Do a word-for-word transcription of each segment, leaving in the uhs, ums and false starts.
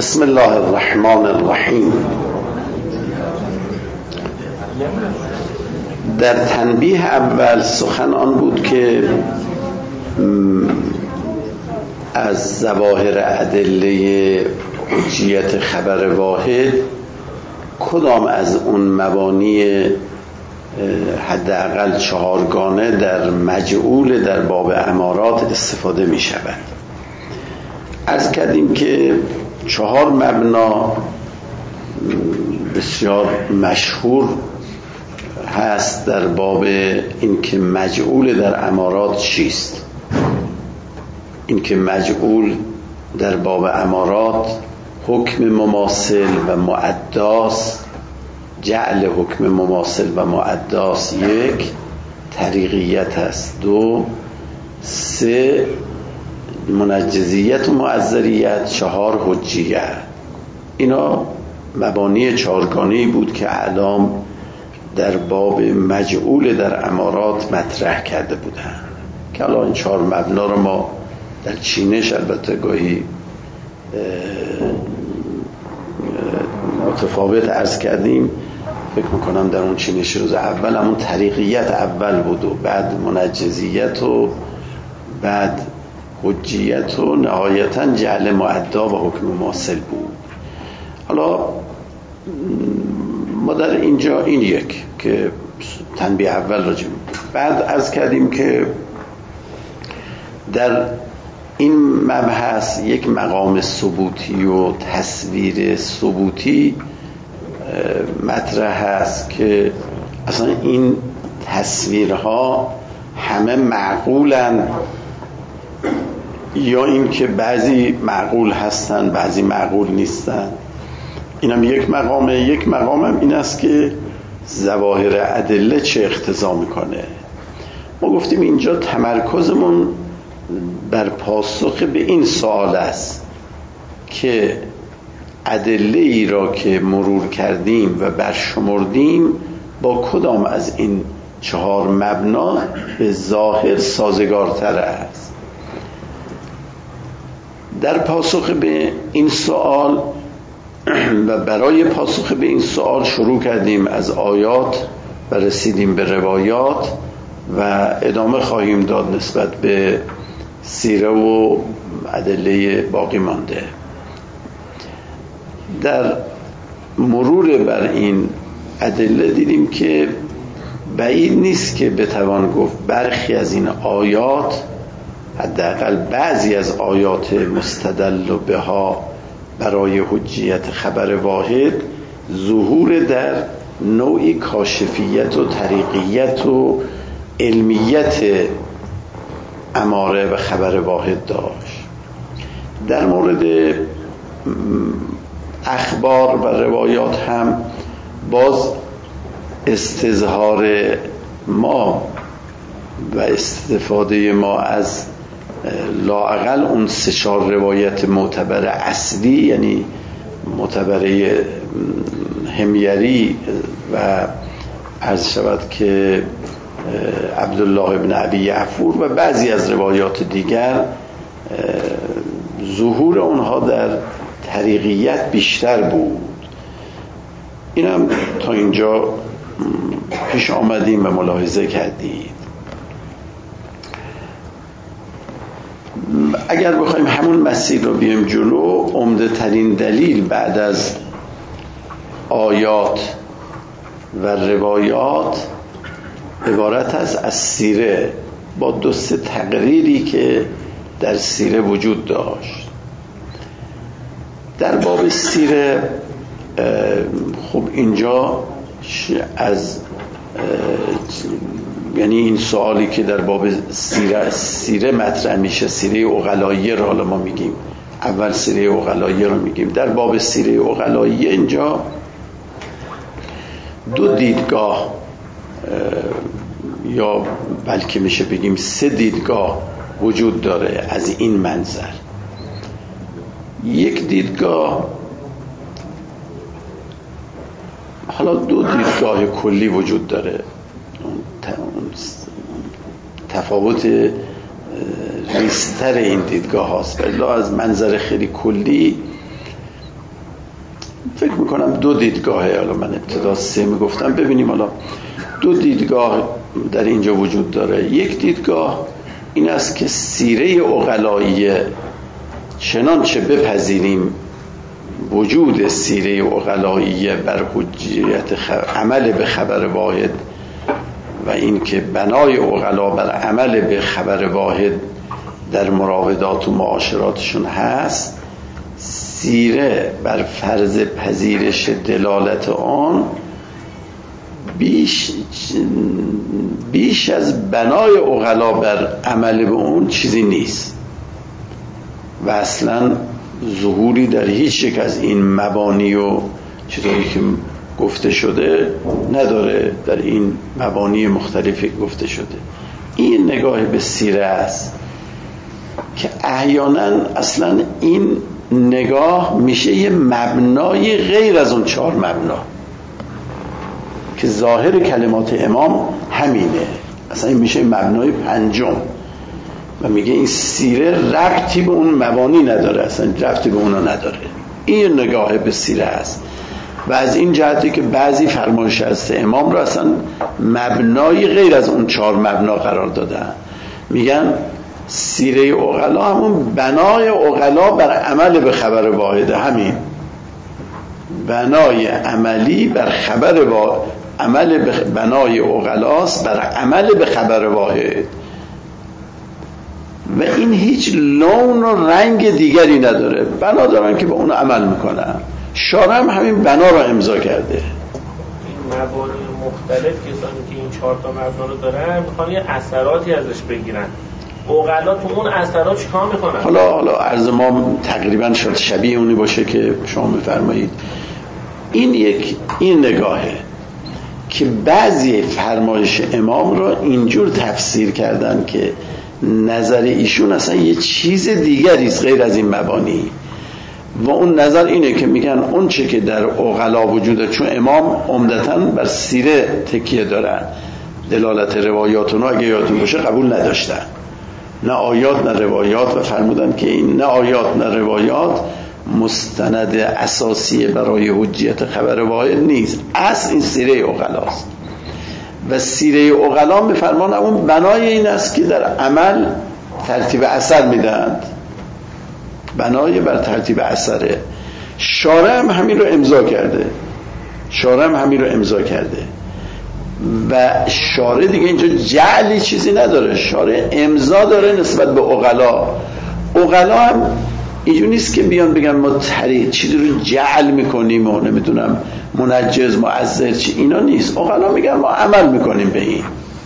بسم الله الرحمن الرحیم. در تنبیه اول سخن آن بود که از ظواهر ادله حجیت خبر واحد کدام از اون مبانی حداقل چهارگانه در مجعول در باب امارات استفاده می شود. عرض کردیم که چهار مبنا بسیار مشهور هست در باب این که مجعول در امارات چیست. این که مجعول در باب امارات حکم مماثل و معداست، جعل حکم مماثل و معداست یک، طریقیت است دو، سه منجزیت و معذریت، چهار حجیت. اینا مبانی چهارگانه‌ای بود که اعلام در باب مجعول در امارات مطرح کرده بودند که الان این چهار مبنا رو ما در چینش البته گاهی متفاوت عرض کردیم. فکر میکنم در اون چینش روز اول همون طریقیت اول بود و بعد منجزیت و بعد حجیت و نهایتا جعل معدا و حکم مماثل بود. حالا ما در اینجا این یک که تنبیه اول راجع بود. بعد عرض کردیم که در این مبحث یک مقام ثبوتی و تصویر ثبوتی مطرح هست که اصلا این تصویرها همه معقولن یا این که بعضی معقول هستن بعضی معقول نیستن. اینم یک مقامه. یک مقامم این است که ظواهر ادله چه اقتضا میکنه. ما گفتیم اینجا تمرکزمون بر پاسخ به این سوال است که ادله ای را که مرور کردیم و برشمردیم با کدام از این چهار مبنا به ظاهر سازگارتر است. در پاسخ به این سوال و برای پاسخ به این سوال شروع کردیم از آیات و رسیدیم به روایات و ادامه خواهیم داد نسبت به سیره و ادله باقی مانده. در مرور بر این ادله دیدیم که بعید نیست که بتوان گفت برخی از این آیات، حداقل بعضی از آیات مستدل بها برای حجیت خبر واحد ظهور در نوعی کاشفیت و طریقیت و علمیت اماره و خبر واحد داشت. در مورد اخبار و روایات هم باز استظهار ما و استفاده ما از لااقل اون سه چهار روایت معتبر اصلی، یعنی معتبره حمیری و عرض شود که عبدالله ابن ابی یعفور و بعضی از روایات دیگر، ظهور اونها در طریقیت بیشتر بود. اینم تا اینجا پیش آمدیم و ملاحظه کردید. اگر بخوایم همون مسیر رو بیایم جلو، عمده ترین دلیل بعد از آیات و روایات عبارت است از سیره با دو سه تقریری که در سیره وجود داشت. در باب سیره خب اینجا از یعنی این سوالی که در باب سیره سیره مطرح میشه، سیره عقلاییه رو حالا ما میگیم، اول سیره عقلاییه رو میگیم. در باب سیره عقلاییه اینجا دو دیدگاه یا بلکه میشه بگیم سه دیدگاه وجود داره از این منظر. یک دیدگاه، حالا دو دیدگاه کلی وجود داره، تفاوت ریستر این دیدگاه هاست، ولی از منظر خیلی کلی فکر میکنم دو دیدگاهه، حالا من ابتدا سه میگفتم، ببینیم حالا دو دیدگاه در اینجا وجود داره. یک دیدگاه این است که سیره عقلایی چنانچه بپذیریم وجود سیره عقلایی بر حجیت عمل به خبر واحد و این که بنای عقلا بر عمل به خبر واحد در مراودات و معاشراتشون هست، سیره بر فرض پذیرش دلالت آن بیش بیش از بنای عقلا بر عمل به اون چیزی نیست و اصلا ظهوری در هیچ یک از این مبانی و چیزایی که گفته شده نداره، در این مبانی مختلفی گفته شده. این نگاه به سیره است که احیانا اصلا این نگاه میشه یه مبنای غیر از اون چهار مبنا که ظاهر کلمات امام همینه، اصلا این میشه مبنای پنجم و میگه این سیره ربطی به اون مبانی نداره، اصلا ربطی به اونا نداره. این نگاه به سیره است و از این جهتی که بعضی فرمایش از امام رو اصلا مبنای غیر از اون چهار مبنا قرار دادن، میگن سیره عقلا همون بنای عقلا بر عمل به خبر واحده، همین بنای عملی بر خبر واحد، عمل به بنای عقلاست بر عمل به خبر واحد و این هیچ لون و رنگ دیگری نداره، بنا دارن که به اون عمل میکنن. شارع هم همین بنا رو امضا کرده. این مبانی مختلف کسانی که این چهار تا مبنا رو دارن میخوان یه اثراتی ازش بگیرن، عقلا تو اون اثرات چیکار میکنن؟ حالا حالا عرض ما تقریبا شاید شبیه اونی باشه که شما میفرمایید. این یک این نگاهه که بعضی فرمایش امام رو اینجور تفسیر کردن که نظر ایشون اصلا یه چیز دیگری است غیر از این مبانی و اون نظر اینه که میگن اون چه که در عقلا وجوده، چون امام عمدتاً بر سیره تکیه دارن، دلالت روایاتونو اگه یادتون باشه قبول نداشتن، نه آیات نه روایات، و فرمودن که این نه آیات نه روایات مستند اساسی برای حجیت خبر واحد نیست، اصل این سیره عقلاست و سیره عقلا به فرمان اون بنای این است که در عمل ترتیب اثر میدند، بنای بر ترتیب اثره. شارع هم همین رو امضا کرده، شارع هم همین رو امضا کرده و شارع دیگه اینجا جعلی چیزی نداره، شارع امضا داره نسبت به عقلا. عقلا هم اینجور نیست که بیان بگن ما طریق چیزی رو جعل میکنیم و نمیدونم منجز معذر چی، اینا نیست. عقلا میگن ما عمل میکنیم به این.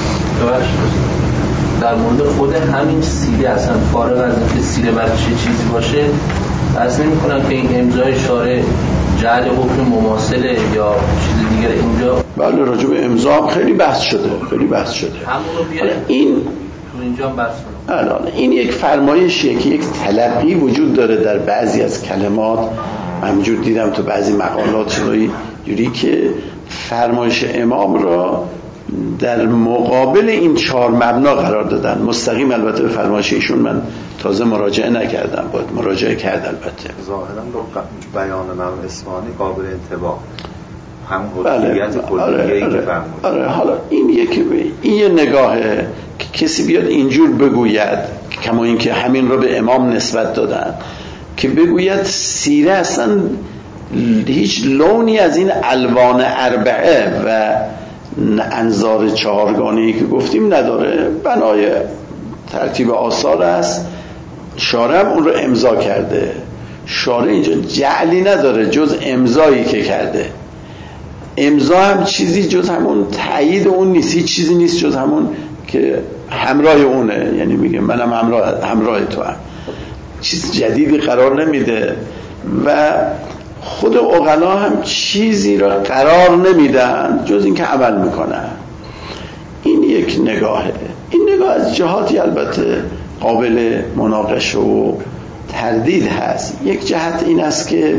در مورد خود همین سیره اصلا فارغ از اینکه سیره بر چه چیزی باشه اصلا نمی‌کنن که این امضای شارع جعل حکم مماثله یا چیز دیگر اینجا. بله راجع به امضا هم خیلی بحث شده، خیلی بحث شده. همون رو بیاریم این تو اینجا هم بحث کنیم. الان این یک فرمایشیه که یک تلقی وجود داره در بعضی از کلمات. من همینجور دیدم تو بعضی مقالات شدایی جوری که فرمایش امام را در مقابل این چهار مبنا قرار دادن. مستقیم البته به فرمایش ایشون من تازه مراجعه نکردم، باید مراجعه کرد البته. ظاهرا با بیان امام اصفهانی قابل انطباق هم بله. حجیت کلیه آره. که آره. فرمود. آره. حالا این یکی این یه نگاهه که کسی بیاد اینجور بگوید، کما اینکه همین رو به امام نسبت دادن، که بگوید سیره اصلا هیچ لونی از این الوان اربعه و انظار چهارگانه‌ای که گفتیم نداره، بنای ترتیب آثار است. شارع هم اون رو امضا کرده. شارع اینجا جعلی نداره جز امضایی که کرده. امضا هم چیزی جز همون تایید اون نیست، هیچ چیزی نیست جز همون که همراه اونه، یعنی میگه منم همراه همراه تو هم، چیز جدیدی قرار نمیده و خود عقلا هم چیزی را قرار نمیدن جز اینکه عمل میکنن. این یک نگاهه. این نگاه از جهاتی البته قابل مناقشه و تردید هست. یک جهت این است که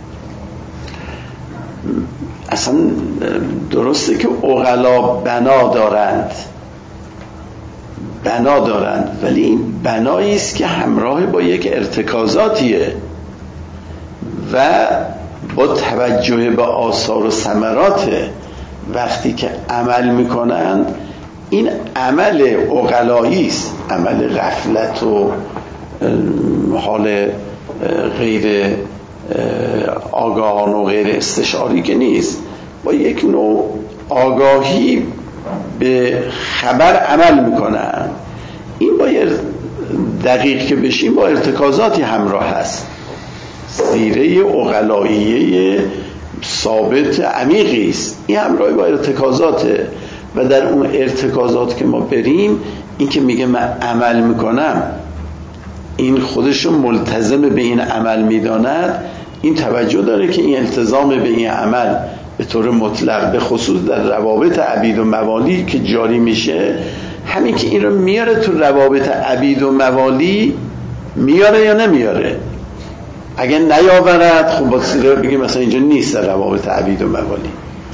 اصلا درسته که عقلا بنا دارند بنا دارند ولی این بنایی است که همراه با یک ارتکازاتیه و با توجه به آثار و ثمرات وقتی که عمل میکنند، این عمل عقلایی است، عمل غفلت و حال غیر آگاهانه و غیر استشعاری که نیست. با یک نوع آگاهی به خبر عمل میکنن. این باید دقیق که بشیم با ارتکازاتی همراه هست. سیره عقلاییه ثابت عمیقی است، این همراه با ارتکازاته و در اون ارتکازات که ما بریم، این که میگه من عمل میکنم، این خودشو ملتزم به این عمل میداند، این توجه داره که این التزام به این عمل به طور مطلق به خصوص در روابط عبید و موالی که جاری میشه، همین که این رو میاره تو روابط عبید و موالی، میاره یا نمیاره؟ اگه نیاورد خب با سیره بگیم مثلا اینجا نیست در روابط عبید و موالی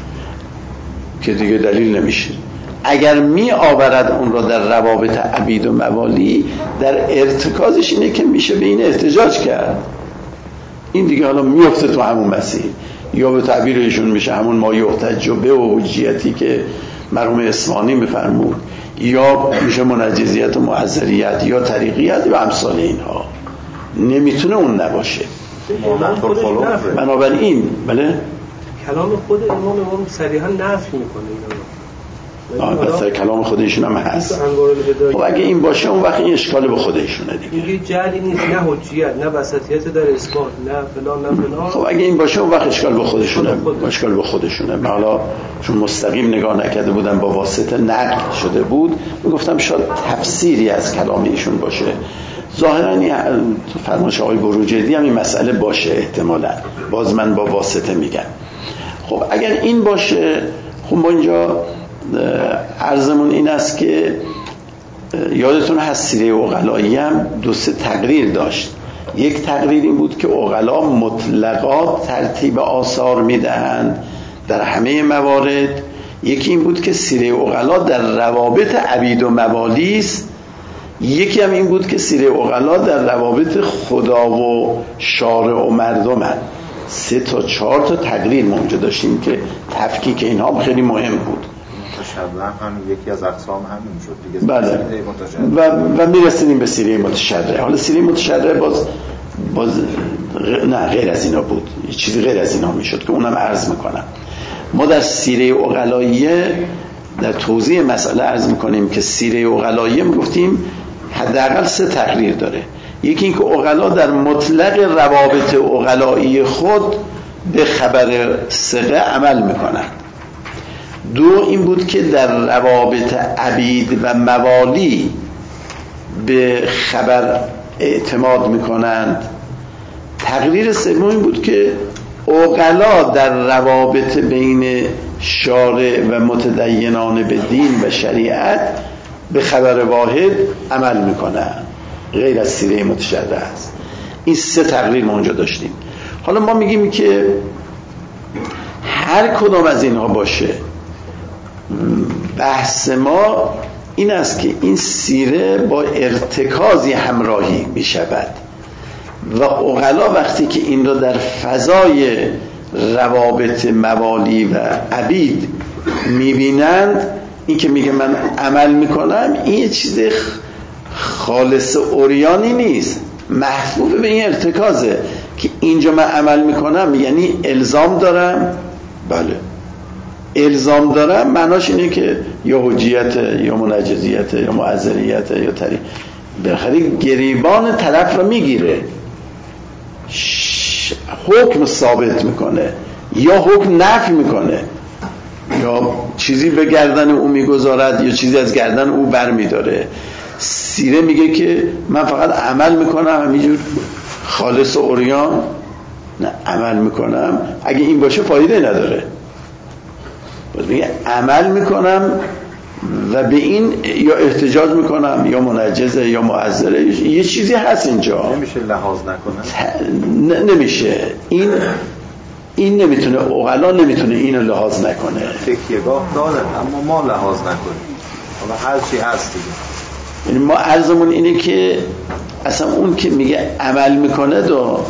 که دیگه دلیل نمیشه. اگر می آورد اون را در روابط عبید و موالی، در ارتکازش اینه که میشه به این احتجاج کرد. این دیگه حالا میفته تو همون مسیر، یا به تعبیر ایشون میشه همون ما یحتج به و حجیتی که مرحوم اصفهانی میفرمود، یا میشه منجزیت و معذریت یا طریقیت و امثال اینها. نمیتونه اون نباشه. بنابراین بله کلام خود امام امام صریحا نفی میکنه اینا. آه کلام خودشون هم هست. خب اگه این باشه اون وقت این اشکال به خودشونه دیگه. میگه جعلی نیست، نه حجیت نه وسطیت در اثبات، نه فلان نه فلان. خب اگه این باشه اون وقت اشکال به خودشونه. اشکال به خودشونه. حالا چون مستقیم نگاه نکرده بودن، با واسطه نقل شده بود، میگفتم شاید تفسیری از کلام ایشون باشه. ظاهرا تو فرمایش آقای بروجردی هم این مسئله باشه احتمالاً. باز من با واسطه میگم. خب اگر این باشه، خب ما اینجا عرضمون این است که یادتون هست سیره عقلایی هم دو سه تقریر داشت. یک تقریر این بود که عقلا مطلقا ترتیب آثار میدهند در همه موارد. یکی این بود که سیره عقلا در روابط عبید و موالی است. یکی هم این بود که سیره عقلا در روابط خدا و شارع و مردم هست. سه تا چهار تا تقریر ما اونجا داشتیم که تفکیک اینها خیلی مهم بود. متشرع هم یکی از اقسام همین شد دیگه. بله. و و میرسیدیم به سیره متشرع. حالا سیره متشرع باز باز غ... نه غیر از اینا بود، یه چیزی غیر از اینا میشد که اونم عرض میکنم. ما در سیره عقلاییه در توضیح مسئله عرض میکنیم که سیره عقلاییه میگفتیم حداقل سه تقریر داره. یکی این که عقلا در مطلق روابط عقلایی خود به خبر ثقه عمل میکنند. دو این بود که در روابط عبید و موالی به خبر اعتماد میکنند. تقریر سوم این بود که عقلا در روابط بین شارع و متدینان به دین و شریعت به خبر واحد عمل میکنند، غیر از سیره متشرع است. این سه تقریر ما اونجا داشتیم. حالا ما میگیم که هر کدام از اینها باشه، بحث ما این است که این سیره با ارتکازی همراهی می شود و عقلا وقتی که این را در فضای روابط موالی و عبید می بینند، این که میگه من عمل میکنم، این یه چیز خالص اوریانی نیست، محفوظ به این ارتکازه که اینجا من عمل میکنم یعنی الزام دارم. بله الزام دارم معناش اینه که یا حجیت یا منجزیت یا معذریت یا طریق، بالاخره گریبان طرف رو میگیره، حکم ثابت میکنه یا حکم نفی میکنه یا چیزی به گردن او میگذارد یا چیزی از گردن او بر میداره. سیره میگه که من فقط عمل میکنم همینجور خالص و عریان، نه عمل میکنم. اگه این باشه فایده نداره. باز میگه عمل میکنم و به این یا احتجاج میکنم یا منجزه یا معذره، یه چیزی هست اینجا نمیشه لحاظ نکنه. ن- نمیشه این این نمیتونه، عقلا نمیتونه اینو لحاظ نکنه. تکیهگاه داره اما ما لحاظ نکنیم. حالا هر چی هست دیگه. یعنی ما عرضمون اینه که اصلا اون که میگه عمل میکنه دو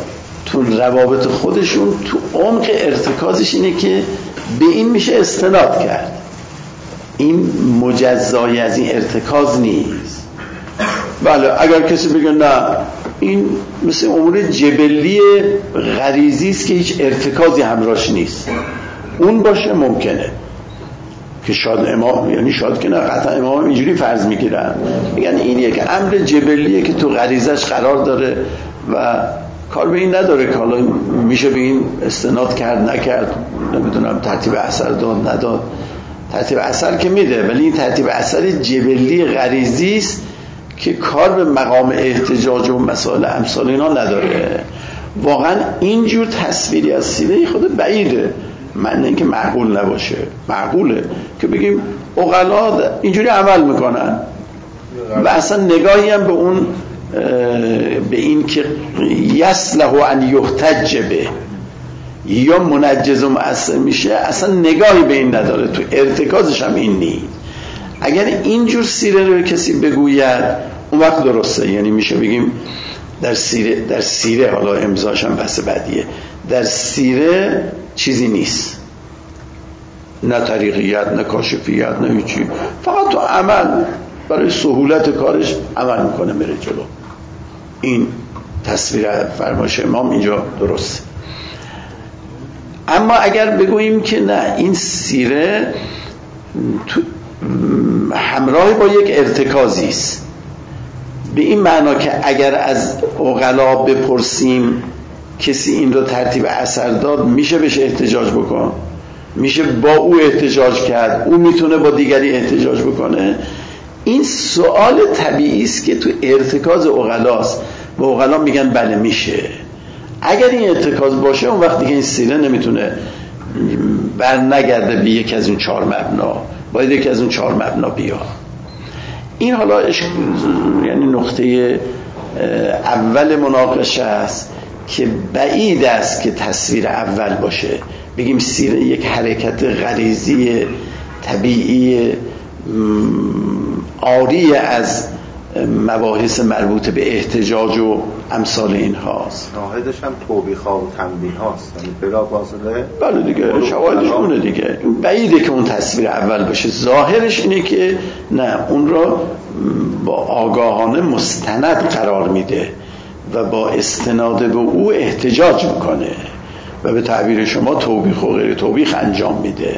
تو روابط خودشون تو عمق ارتکازش اینه که به این میشه استناد کرد. این مجزای از این ارتکاز نیست. بله اگر کسی بگه نه این مثل امور جبلی غریزی است که هیچ ارتکازی همراهش نیست، اون باشه ممکنه که شاید امام، یعنی شاید که نه قطعا امام اینجوری فرض میگیرن، میگن این یک امر جبلیه که تو غریزش قرار داره و کار به این نداره که حالا میشه به این استناد کرد نکرد، نمیدونم ترتیب اثر داد نداد. ترتیب اثر که میده، ولی این ترتیب اثر جبلی غریزی است که کار به مقام احتجاج و مسائل امثال اینا نداره. واقعا اینجور تصویری از سیره خود بعیده، من اینکه معقول نباشه، معقوله که بگیم عقلا اینجوری عمل میکنن و اصلا نگاهی هم به اون به این که یصلح ان یحتج به یا منجز و مؤثر میشه اصلا نگاهی به این نداره، تو ارتکازش هم این نیست. اگر اینجور سیره رو کسی بگوید اون وقت درسته، یعنی میشه بگیم در سیره، در سیره حالا امضاش هم بحث بعدیه، در سیره چیزی نیست، نه طریقیت نه کاشفیت نه هیچی، فقط تو عمل برای سهولت کارش عمل میکنه میره جلو. این تصویر فرمایش امام اینجا درسته. اما اگر بگوییم که نه این سیره تو همراه با یک ارتکازی است، به این معنا که اگر از عقلا بپرسیم کسی این رو ترتیب اثر داد میشه بهش احتجاج بکن، میشه با او احتجاج کرد، او میتونه با دیگری احتجاج بکنه، این سوال طبیعی است که تو ارتکاز عقلاست و عقلا میگن بله میشه. اگر این ارتکاز باشه اون وقت دیگه این سیره نمیتونه بر نگرده به یک از اون چهار مبنا، باید یک از اون چهار مبنا بیاد. این حالا یعنی نقطه اول مناقشه است که بعید است که تصویر اول باشه، بگیم سیره یک حرکت غریزی طبیعی عاری از مباحث مربوط به احتجاج و امثال این هاست. شاهدش هم توبیخ‌ها و تنبیه هاست، یعنی بلا فاصله. بله دیگه شواهدش اونه دیگه. بعیده که اون تصویر اول باشه. ظاهرش اینه که نه، اون را با آگاهانه مستند قرار میده و با استناد به او احتجاج میکنه و به تعبیر شما توبیخ و غیر توبیخ انجام میده.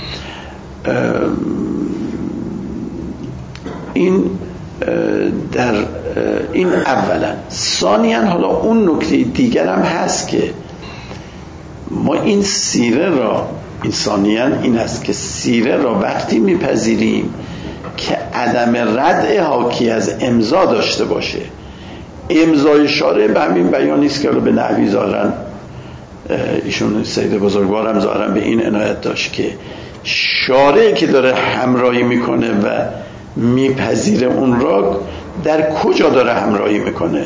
این در این اولا. ثانیاً حالا اون نکته دیگر هم هست که ما این سیره را، این ثانیاً این هست که سیره را وقتی میپذیریم که عدم رد حاکی از امضا داشته باشه. امضای شارع به همین بیانی است که به نحوی ظاهراً ایشون سید بزرگوار هم ظاهراً به این عنایت داشت که شارع که داره همراهی میکنه و میپذیره اون را، در کجا داره همراهی میکنه؟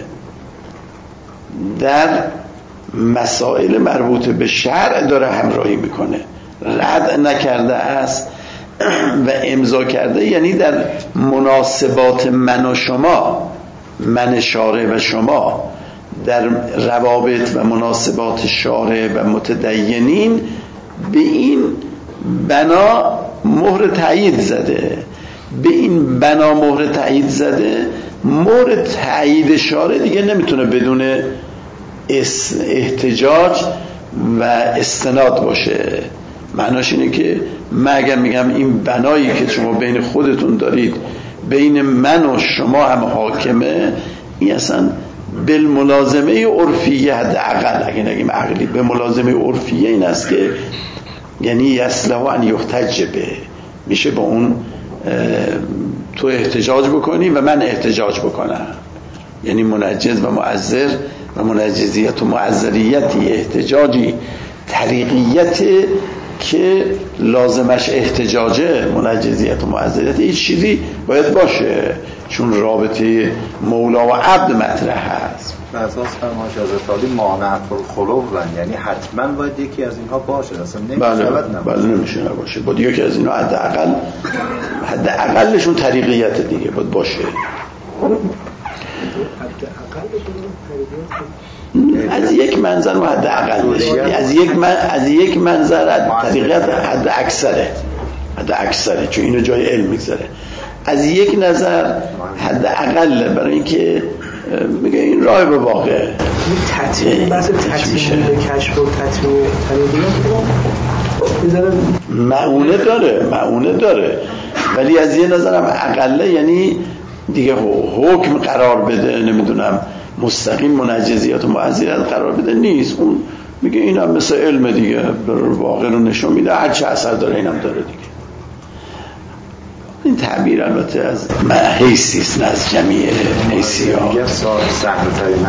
در مسائل مربوط به شرع داره همراهی میکنه، رد نکرده است و امضا کرده، یعنی در مناسبات من و شما، من شارع و شما، در روابط و مناسبات شارع و متدینین به این بنا مهر تایید زده. به این بنا مهر تایید زده، مهر تایید شارع دیگه نمیتونه بدون احتجاج و استناد باشه. معناش اینه که من اگر میگم این بنایی که شما بین خودتون دارید بین من و شما هم حاکمه، این اصلا بالملازمه عرفیه، حداقل اگه نگیم عقلی، به ملازمه عرفیه این است که یعنی یصلح ان یحتج به، میشه با اون تو احتجاج بکنی و من احتجاج بکنم، یعنی منجز و معذر و منجزیت و معذریتی، احتجاجی طریقیت که لازمش احتجاجه، منجزیت و معذریت هیچ چیزی باید باشه، چون رابطه مولا و عبد مطرح هست. به اساس فرمایش حضرت علی مانع الخلو، یعنی حتما باید یکی از اینها باشه، اصلا نمیشه نباشه. بله نمیشه نباشه، باید یکی از اینها حداقل حداقلشون طریقیت دیگه باید باشه. از یک منظر و حد اقلش، از یک من از یک منظر طریقت حد اکثره، حد اکثره، چون اینو جای علم میگذاره. از یک نظر حد اقله، برای اینکه میگه این راه به واقع این تطمیع بحث تطمیع کشف و تطمیع طریقیات معونه داره معونه داره ولی از یه نظرم اقله، یعنی دیگه حکم قرار بده، نمیدونم مستقیم منجزیات و معذرات قرار بده نیست. اون میگه این هم مثل علم دیگه، واقع رو نشون میده، هر چه اثر داره اینم داره دیگه. این تعبیر البته از حیثیست، نه از جمعی حیثی ها. میگه سهل ترینم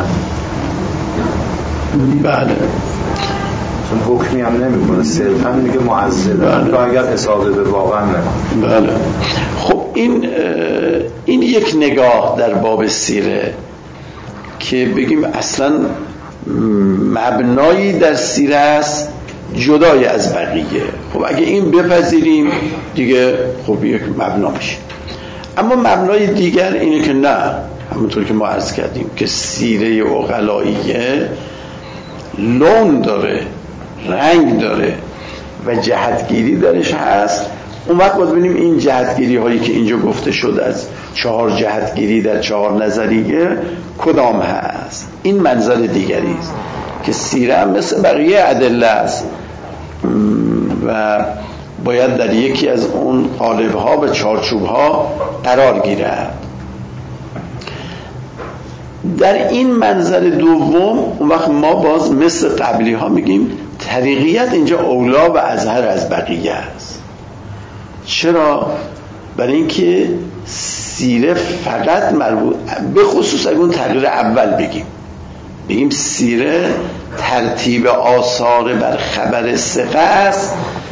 بله، چون حکمی هم نمی کنه، صرفا میگه معذر، بله. اگر اصابه به واقع نکنه. بله. خب این این یک نگاه در باب سیره که بگیم اصلا مبنایی در سیره است جدای از بقیه. خب اگه این بپذیریم دیگه خب یک مبنا میشه. اما مبنای دیگر اینه که نه، همونطور که ما عرض کردیم که سیره عقلائیه لون داره، رنگ داره و جهتگیری درش هست. اون وقت باید ببینیم این جهتگیری هایی که اینجا گفته شد از چهار جهتگیری در چهار نظریه کدام هست. این منظر دیگری است که سیره مثل بقیه ادله است و باید در یکی از اون قالب‌ها و چارچوب‌ها قرار گیرد. در این منظر دوم اون وقت ما باز مثل قبلی ها میگیم طریقیت اینجا اولا و اظهر از بقیه است. چرا؟ برای اینکه سیره فقط مربوط، به خصوص اگه اون تغییر اول بگیم بگیم سیره ترتیب آثار بر خبر ثقه است،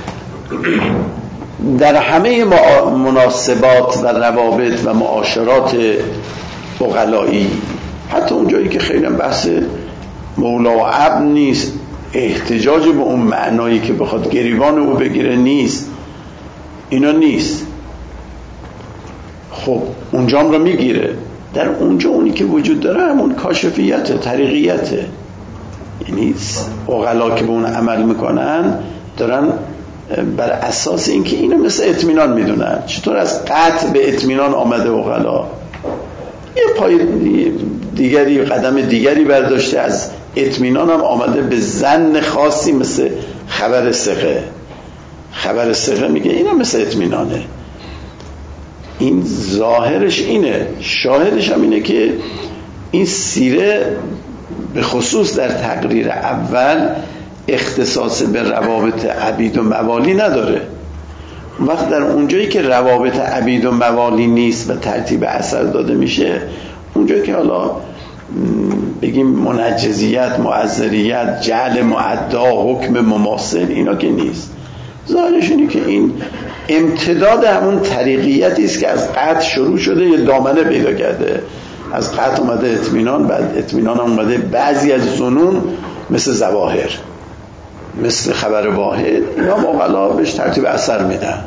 در همه مناسبات و روابط و معاشرات عقلایی، حتی اون جایی که خیلی بحث مولا و عبد نیست، احتجاج به اون معنایی که بخواد گریبان او بگیره نیست، اینا نیست. خب اونجام رو میگیره. در اونجا اونی که وجود داره همون کاشفیت، طریقیته. یعنی عقلا که به اون عمل میکنن دارن بر اساس اینکه اینو مثل اطمینان میدونن. چطور از قطع به اطمینان آمده عقلا؟ یه پای دیگری، قدم دیگری برداشته، از اطمینان هم آمده به ظن خاصی مثل خبر ثقه. خبر ثقه میگه اینا مثل اطمینانه. این ظاهرش اینه. شاهدش هم اینه که این سیره به خصوص در تقریر اول اختصاص به روابط عبید و موالی نداره. وقت در اونجایی که روابط عبید و موالی نیست و ترتیب اثر داده میشه، اونجایی که حالا بگیم منجزیت، معذریت، جعل معدا، حکم مماثل، اینا که نیست. ظاهرش اینه که این امتداد همون طریقیتی است که از قطع شروع شده، یه دامنه پیدا کرده. از قطع اومده اطمینان، بعد اطمینان اومده بعضی از ظنون مثل ظواهر، مثل خبر واحد، اینا مقالا بهش ترتیب اثر میدن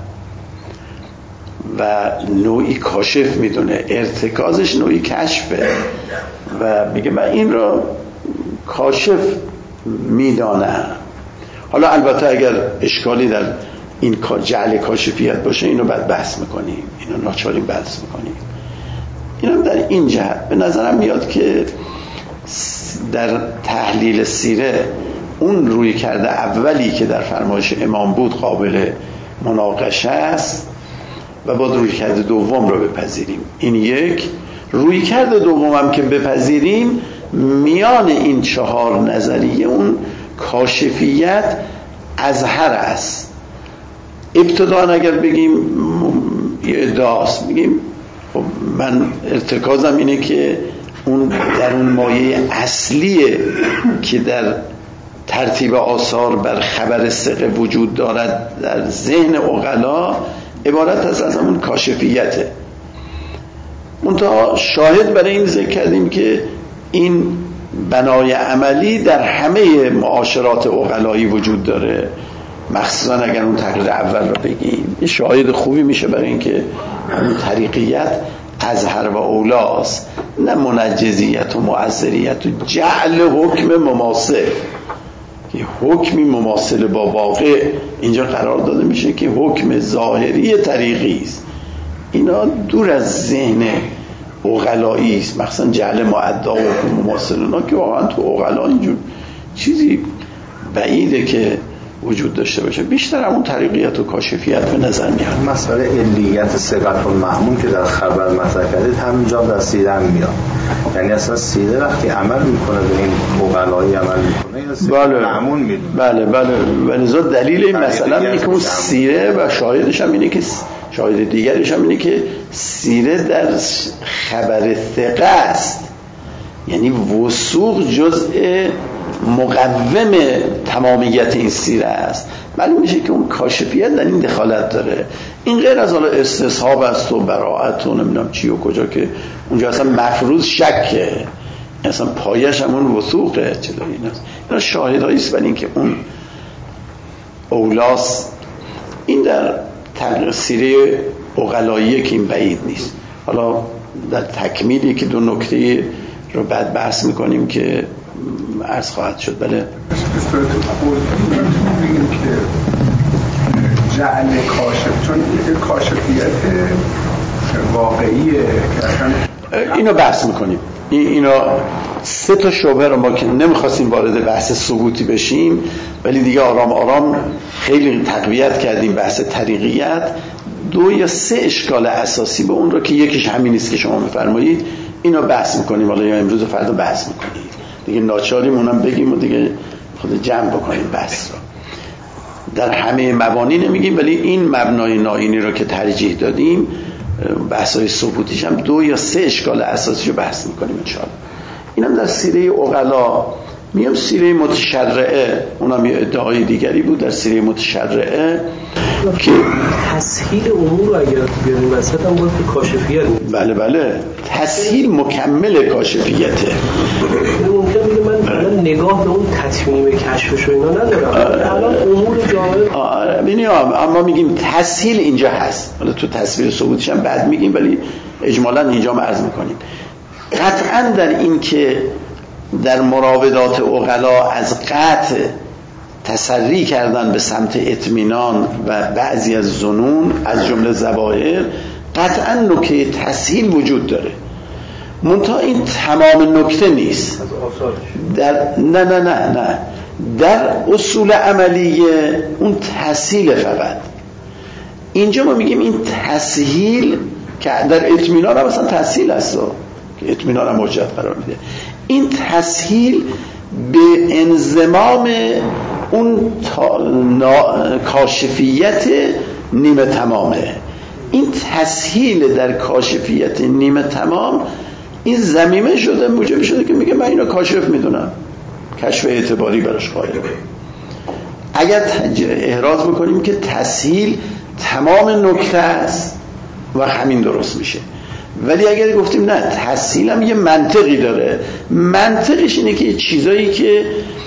و نوعی کاشف میدونه، ارتکازش نوعی کشفه و میگه من این را کاشف میدانم. حالا البته اگر اشکالی در این جعل کاشفیت باشه اینو بعد بحث میکنیم، اینو ناچاریم بحث میکنیم. اینم در این جهت به نظرم میاد که در تحلیل سیره اون روی کرده اولی که در فرمایش امام بود قابل مناقشه است و باید روی کرده دوم رو بپذیریم. این یک. روی کرده دوم هم که بپذیریم، میان این چهار نظریه اون کاشفیت اظهر است. ابتداً اگر بگیم یه ادعاست، بگیم خب من ارتکازم اینه که اون در اون مایه اصلیه که در ترتیب آثار بر خبر ثقه وجود دارد در ذهن عقلا، عبارت است از همون کاشفیته. منتها شاهد برای این ذکر کردیم که این بنای عملی در همه معاشرات عقلایی وجود داره، مخصوصا اگر اون تقریر اول رو بگیم. یه شاهد خوبی میشه برای اینکه همون طریقیت ازهر و اولاست، نه منجزیت و معذریت و جعل حکم مماثل که حکمی مماثل با واقع اینجا قرار داده میشه که حکم ظاهری طریقی است. اینا دور از ذهن عقلایی است، مثلا جعل معدا و حکم مماثل، اونا که واقعا تو عقلا اینجور چیزی بعیده که وجود داشته باشه. بیشتر همون طریقیت و کاشفیت به نظر میاد. مسئله علیت ثقت المأمون که در خبر مطرح کردید همینجا در سیره هم میاد، یعنی اصلا سیره وقتی عمل میکنه به این عقلایی عمل میکنه یا بله مأمون میدونه. بله بله ولذا دلیل این مثلا اینه که اون سیره و شاهدش هم اینه که شاهد دیگرش هم اینه که سیره در خبر ثقه است، یعنی وثوق جزء مقوم تمامیت این سیره است. معلوم میشه که اون کاشفیت در این دخالت داره. این غیر از حالا استصحاب است و براءت و نمیدونم چی و کجا که اونجا اصلا مفروض شکه، اصلا پایش همون وثوقه. چطور این است؟ اینا شاهدایی است برای اینکه اون اولاست. این در سیره عقلاییه که این بعید نیست. حالا در تکمیلی که دو نکته رو بعد بحث میکنیم که عرض خواهد شد. بله بسیار بگیم که جعل کاشف، چون این کاشفیت واقعیه که اصلا اینو بحث میکنیم. اینا سه تا شبهه رو ما که نمیخواستیم وارد بحث ثبوتی بشیم، ولی دیگه آرام آرام خیلی تقویت کردیم بحث طریقیت. دو یا سه اشکال اساسی به اون رو که یکیش همین نیست که شما میفرمایید، اینو بحث میکنیم. حالا یا امروز و فردا بحث میکنید دیگه، ناچاریم اونم بگیم و دیگه خود جمع بکنیم بحث رو. در همه مبانی نمیگیم، ولی این مبنای ناینی رو که ترجیح دادیم، بحث‌های ثبوتیش هم دو یا سه اشکال اساسی رو بحث میکنیم انشاءالله. اینم در سیره عقلا. میام سیره متشرعه، اونم یه ادعای دیگری بود در سیره متشرعه که تسهیل امور رو اگر بیاریم وسط هم باید که کاشفیت. بله بله تسهیل مکمل کاشفیته. ممکن بگه من الان نگاه به اون تطمیم کشفش و اینا ندارم، الان امور جامعه آره ببینیم. اما میگیم تسهیل اینجا هست، حالا تو تصویر ثبوتش هم بعد میگیم، ولی اجمالا اینجا هم عرض میکنیم. قطعا در این که در مراودات عقلا از قطع تسری کردن به سمت اطمینان و بعضی از ظنون از جمله ظواهر، قطعا نکته تسهیل وجود داره. منتها این تمام نکته نیست. در نه نه نه نه در اصول عملیه اون تسهیل فقط. اینجا ما میگیم این تسهیل که در اطمینان هم مثلا تسهیل هست که اطمینان هم حجت قرار میده. این تسهیل به انضمام اون کاشفیت نیمه تمامه. این تسهیل در کاشفیت نیمه تمام این ضمیمه شده، موجب شده که میگه من اینو کاشف میدونم، کشف اعتباری براش قائل. اگر احراز بکنیم که تسهیل تمام نکته است و همین درست میشه، ولی اگر گفتیم نه تسهیل هم یه منطقی داره، منطقش اینه که چیزایی که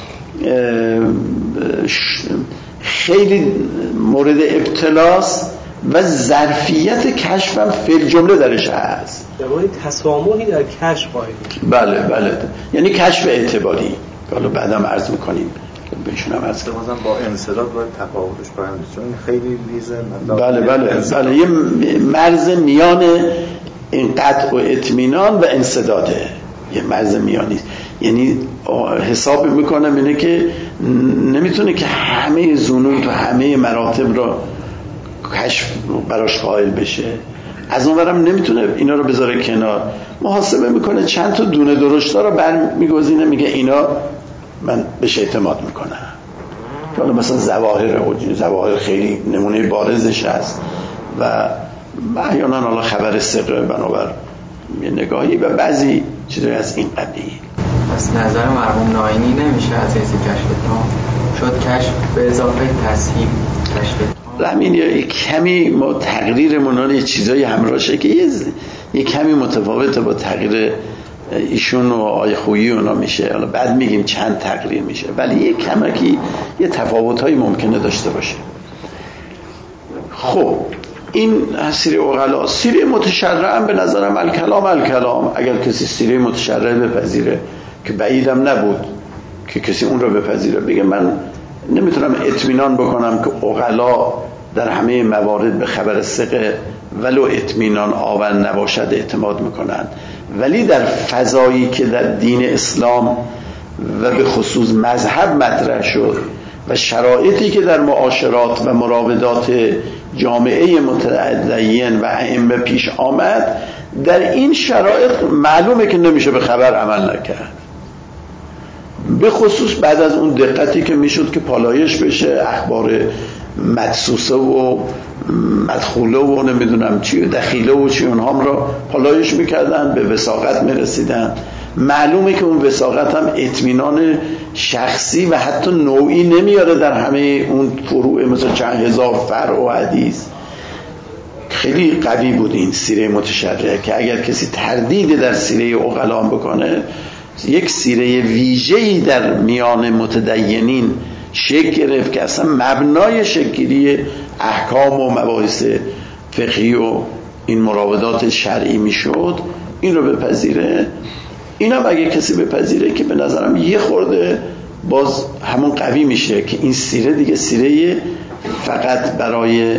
خیلی مورد ابتلاست و ظرفیت کشف هم فی جمله درش هست، یعنی تسامحی در کشف قائل. بله بله، یعنی کشف اعتباری. حالا بعدم عرض میکنیم بهشون هم عرض کنیم با انسداد باید تفاوتش باید، چون خیلی ریزه. بله بله بله، یه مرز میان این قطع و اطمینان و انسداده، یه مرز میانی است. یعنی حساب میکنم اینه که نمیتونه که همه ظنون تو همه مراتب رو کشف براش قائل بشه، از اونورم نمیتونه اینا رو بذاره کنار، محاسبه میکنه چند تا دونه درشتا رو برمیگزینه، میگه اینا من بهش اعتماد میکنم. حالا مثلا ظواهر ظواهر خیلی نمونه بارزش هست و احیانا حالا خبر ثقه بنابر یه نگاهی و بعضی چیزایی از این قبیل. پس نظر مرحوم ناینی نمیشه از حیث کشف تام شد کشف به اضافه تسهیل کشف همین یه کمی ما تقریرمون یه چیزایی همراهشه که یه, یه کمی متفاوته با تقریر ایشون و آقای خویی اونا میشه. حالا بعد میگیم چند تقریر میشه، ولی یه کمکی یه تفاوت‌هایی ممکنه داشته باشه. خب این سیره اغلا. سیره متشرع هم به نظرم الکلام الکلام، اگر کسی سیره متشرع بپذیره که بعیدم نبود که کسی اون رو بپذیره، بگه من نمیتونم اطمینان بکنم که اغلا در همه موارد به خبر ثقه ولو اطمینان آور نباشد اعتماد میکنن، ولی در فضایی که در دین اسلام و به خصوص مذهب مطرح شد و شرایطی که در معاشرات و مراودات جامعه متدین و ائمه پیش آمد، در این شرایط معلومه که نمیشه به خبر عمل نکرد، به خصوص بعد از اون دقتی که میشد که پالایش بشه، اخبار مدسوسه و مدخوله و نمیدونم چی و دخیله و چی اونها رو پالایش میکردن، به وثاقت میرسیدن. معلومه که اون وثاقت هم اطمینان شخصی و حتی نوعی نمیاره در همه اون فروع مثل چند هزار فرع و حدیث. خیلی قوی بود این سیره متشرعه که اگر کسی تردید در سیره عقلا بکنه، یک سیره ویژه‌ای در میان متدینین شکل گرفت که اصلا مبنای شکلی احکام و مباحث فقهی و این مراودات شرعی میشد، این رو بپذیره. اینم اگه کسی بپذیره که به نظرم یه خورده باز همون قوی میشه که این سیره دیگه سیره فقط برای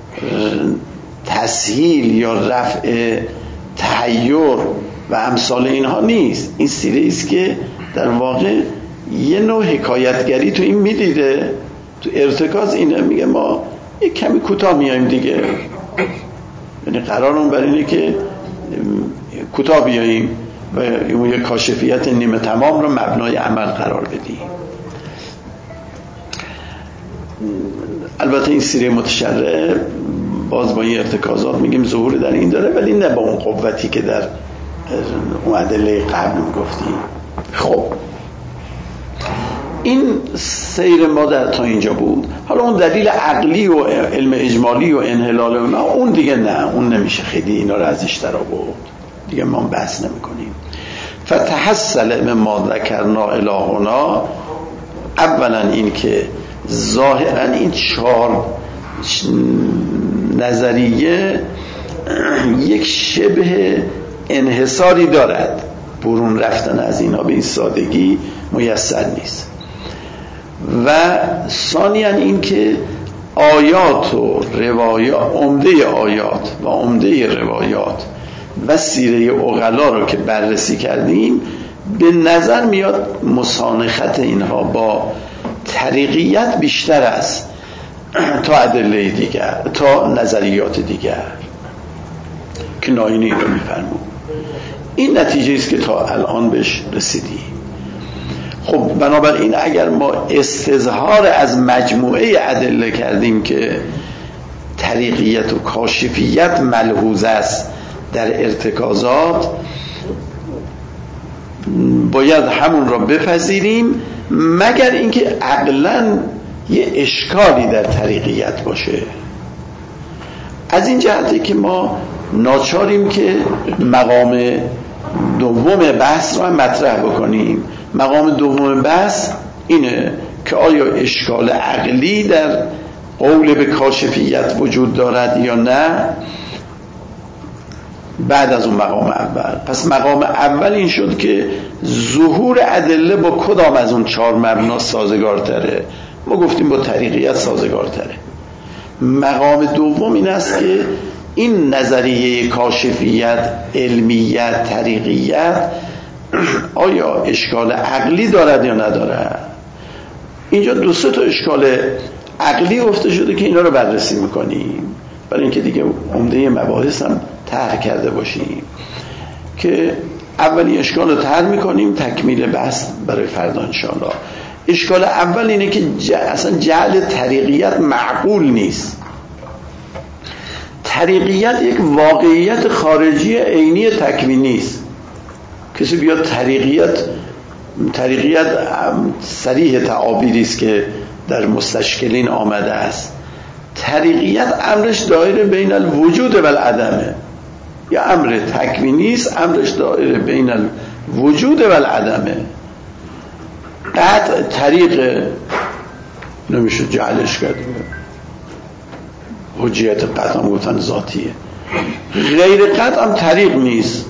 تسهیل یا رفع تحیر و امثال اینها نیست. این سیره است که در واقع یه نوع حکایتگری تو این میدیده، تو ارتکاز اینه، میگه ما یک کمی کوتاه میایم دیگه، یعنی قرارمون بر اینه که کوتاه بیاییم و یک کاشفیت نیمه تمام رو مبنای عمل قرار بدیم. البته این سیره متشرعه باز با این ارتکازات میگیم ظهور در این داره، ولی نه با اون قوتی که در اون ادله قبل میگفتیم. خب این سیر ما در تا اینجا بود. حالا اون دلیل عقلی و علم اجمالی و انحلال اونا، اون دیگه نه، اون نمیشه خیلی اینا رو ازش در آورد دیگه، ما بحث نمی کنیم. فتحصل مما ذکرنا الهنا، اولا این که ظاهرا این چهار نظریه یک شبه انحصاری دارد، برون رفتن از اینا به این سادگی میسر نیست. و ثانیاً این که آیات و روایات، عمده آیات و عمده روایات و سیره عقلا رو که بررسی کردیم، به نظر میاد مسانخت اینها با طریقیت بیشتر است تا ادله دیگر، تا نظریات دیگر که ناینی رو میفرمون. این نتیجه است که تا الان بهش رسیدیم. خب بنابراین اگر ما استظهار از مجموعه ادله کردیم که طریقیت و کاشفیت ملحوظ است در ارتکازات، باید همون را بپذیریم، مگر اینکه عقلاً یه اشکالی در طریقیت باشه. از این جهته که ما ناچاریم که مقام دوم بحث را مطرح بکنیم. مقام دوم بحث اینه که آیا اشکال عقلی در قول به کاشفیت وجود دارد یا نه بعد از اون مقام اول. پس مقام اول این شد که ظهور ادله با کدام از اون چهار مبنا سازگارتره. ما گفتیم با طریقیت سازگارتره. مقام دوم این است که این نظریه کاشفیت، علمیت، طریقیت آیا اشکال عقلی دارد یا ندارد. اینجا دو سه تا اشکال عقلی گفته شده که اینا رو بررسی میکنیم، برای اینکه دیگه عمده مباحث هم طرح کرده باشیم، که اولی اشکال رو طرح میکنیم، تکمیل بحث برای فردا انشاءالله. اشکال اول اینه که اصلا جعل طریقیت معقول نیست. طریقیت یک واقعیت خارجی عینی تکوینی است. کسی بیاد طریقیت طریقیت صریح تعابیری است که در مستشکلین آمده است. طریقیت امرش دایره بین الوجود و العدمه، یا امر تکوینی است، امرش دایره بین الوجود و العدمه. قطع طریق نمیشه جعلش کرد. حجیت قطع هم گفتن ذاتیه. غیر قطع هم طریق نیست.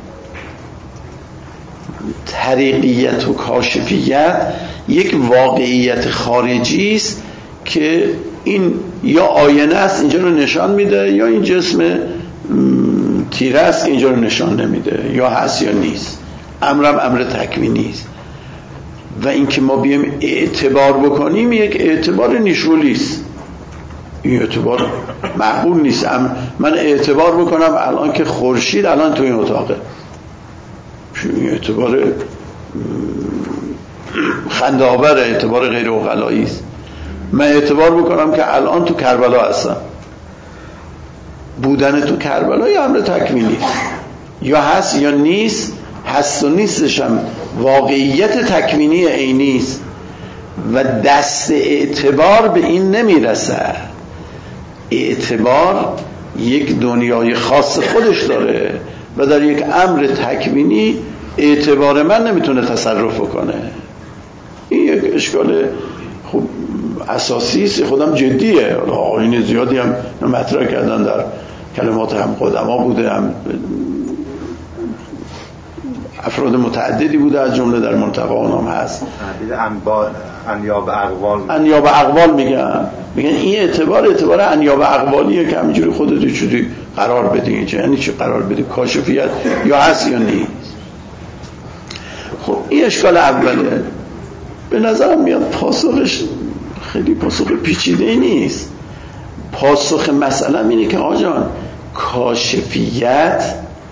طریقیت و کاشفیت یک واقعیت خارجی است که این یا آینه است اینجا رو نشان میده، یا این جسم تیره است که اینجا رو نشان نمیده، یا هست یا نیست. امرم امر تکوینی است. و اینکه ما بیایم اعتبار بکنیم یک اعتبار نیشرولی است. این اعتبار معقول نیست. من اعتبار بکنم الان که خورشید الان تو این اتاقه، این اعتبار خنده آور، اعتبار غیر عقلایی است. من اعتبار بکنم که الان تو کربلا هستم، بودن تو کربلا یا امر تکوینی، یا هست یا نیست. هست و نیستش هم واقعیت تکوینی عینی است و دست اعتبار به این نمیرسه. اعتبار یک دنیای خاص خودش داره و در یک امر تکوینی اعتبار من نمیتونه تصرف کنه. این یک اشکال خوب اساسی است، خودم جدیه. آیین زیادی هم مطرح کردن، در کلمات هم قدما بوده، هم افراد متعددی بوده، از جمله در منطقه اونام هست. انیاب اقوال انیاب اقوال میگن میگن این اعتبار اعتبار انیاب اقوالیه که همینجوری خودت چجوری قرار بدی. یعنی چی قرار بدی؟ کاشفیت یا هست یا نیست. خب این اشکال اوله. به نظرم میاد پاسخش خیلی پاسخ پیچیده نیست. پاسخ مسئله اینه که آجان کاشفیت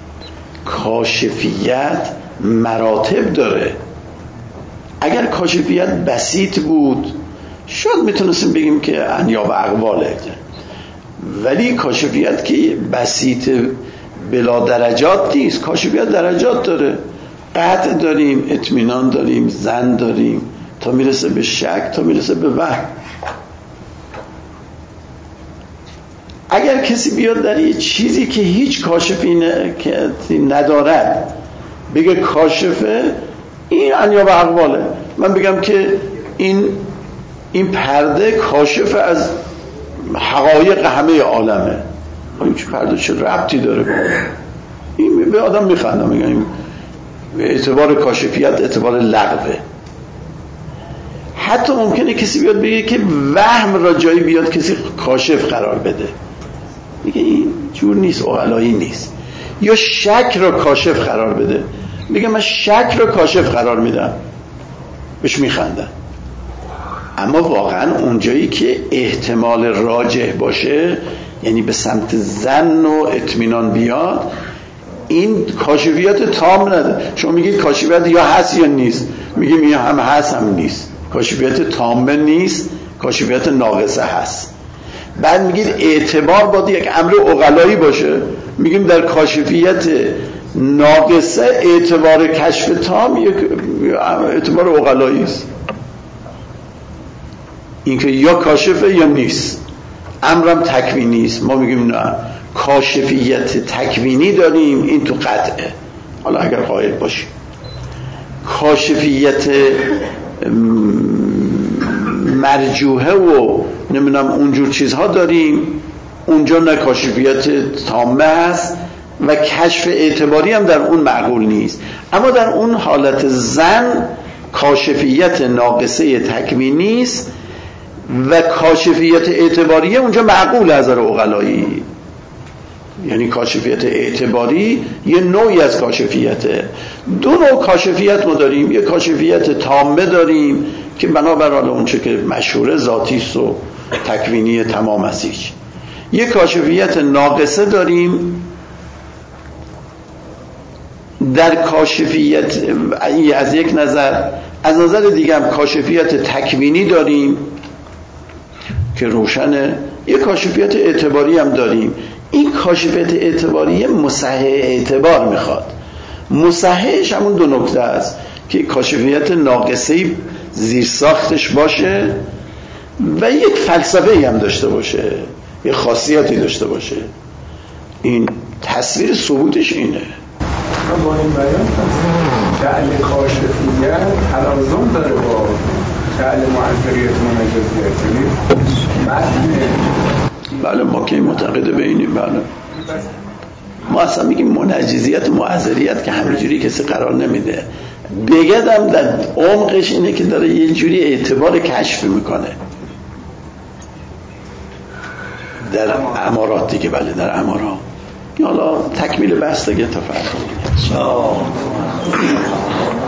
کاشفیت مراتب داره. اگر کاشفیت بسیط بود شاید میتونستیم بگیم که انیاب اقواله، ولی کاشفیت که بسیط بلا درجات نیست. کاشفیت درجات داره. قطع داریم، اطمینان داریم، ظن داریم، تا میرسه به شک، تا میرسه به وهم. اگر کسی بیاد در یه چیزی که هیچ کاشفی ندارد بگه کاشفه، این انیاب اقواله. من بگم که این این پرده کاشف از حقایق همه عالمه. این چه پرده چه ربطی داره با این؟ به آدم میخندم، میگم این اعتبار کاشفیت اعتبار لغوه. حتی ممکنه کسی بیاد بگه که وهم را جایی بیاد کسی کاشف قرار بده، میگه این جور نیست، عقلایی نیست. یا شک را کاشف قرار بده، میگه من شک را کاشف قرار میدم، بهش میخندن. اما واقعا اونجایی که احتمال راجح باشه، یعنی به سمت ظن و اطمینان بیاد، این کاشفیت تام نداره. شما میگید کاشفیت یا هست یا نیست، میگیم یا هم هست هم نیست. کاشفیت تامه نیست، کاشفیت ناقصه هست. بعد میگید اعتبار باید یک امر عقلایی باشه، میگیم در کاشفیت ناقصه اعتبار کشف تام یک اعتبار عقلایی است. اینکه یا کاشفه یا نیست. امرم تکوینی است. ما میگیم نه، کاشفیت تکوینی داریم، این تو قطعه. حالا اگر قائل باشیم کاشفیت مرجوحه و نمیدونم اونجور چیزها داریم، اونجا نه کاشفیت تامه هست و کشف اعتباری هم در اون معقول نیست. اما در اون حالت ظن کاشفیت ناقصه تکوینی است و کاشفیت اعتباری اونجا معقول از نظر عقلایی. یعنی کاشفیت اعتباری یه نوعی از کاشفیته. دو نوع کاشفیت ما داریم. یه کاشفیت تامه داریم که بنابر حال اون چه که مشهور ذاتی است و تکوینی تمام هستیش. یه کاشفیت ناقصه داریم. در کاشفیت از یک نظر، از نظر دیگه هم کاشفیت تکوینی داریم که روشنه. یه کاشفیت اعتباری هم داریم. این کاشفیت اعتباری مصحح اعتبار میخواد. مصححش همون دو نکته است که کاشفیت ناقصه‌ای زیر ساختش باشه و یک فلسفه‌ای هم داشته باشه، یک خاصیتی داشته باشه. این تصویر ثبوتش اینه. با این بیان جعل کاشفیت تلازم داره با جعل معذریت و مجازیت. یعنی متن بله ما که معتقد به اینیم. بله ما اصلا میگیم منجزیت و معذریت که همینجوری کسی قرار نمیده. بگدم در عمقش اینه که داره یه جوری اعتبار کشف میکنه در امارات دیگه. بله در امارات. حالا تکمیل بحث دیگه تا فردا.